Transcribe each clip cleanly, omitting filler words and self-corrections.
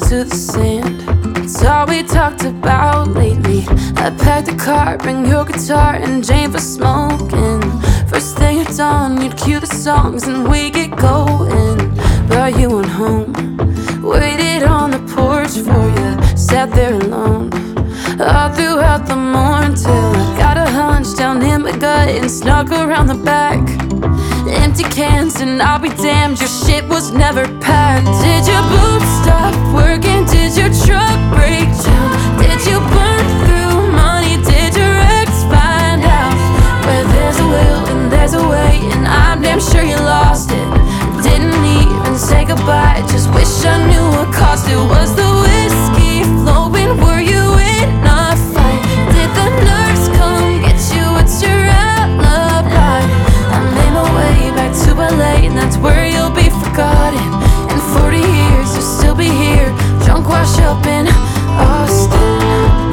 to the sand. It's all we talked about lately. I packed the car, bring your guitar and Jane for smoking. First thing at dawn, you'd cue the songs and we get going. Brought you on home, waited on the porch for you, sat there alone all throughout the morning till I got a hunch down in my gut and snuck around the back. Empty cans and I'll be damned, your shit was never packed. Did your boots stop working? Did your truck break down? Did you burn through money? Did your ex find out? Where there's a will and there's a way, and I'm damn sure you lost it. Didn't even say goodbye, just wish I knew what cost it. Was the whiskey flowing? Were you in a fight? Did the nurse come get you? What's your alibi? I made my way back to LA, and that's where you'll be forgotten. In 40 years you'll still be here, drunk, wash up in Austin.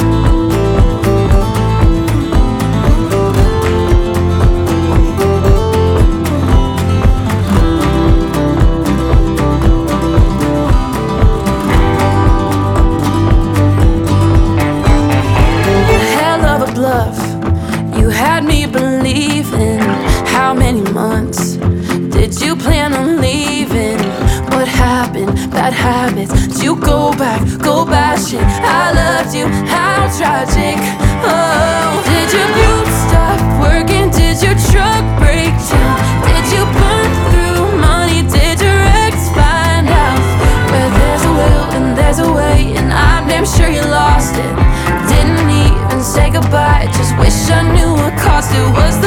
You had me believing. How many months did you plan on leaving? What happened? Bad habits. Did you go back, go bashing? I loved you, how tragic. Oh, did your boots stop working? Did your truck break down? Did you burn through money? Did your ex find out? Where there's a will and there's a way, and I'm damn sure you lost it. Didn't even say goodbye, just wish I knew what cost it. Was the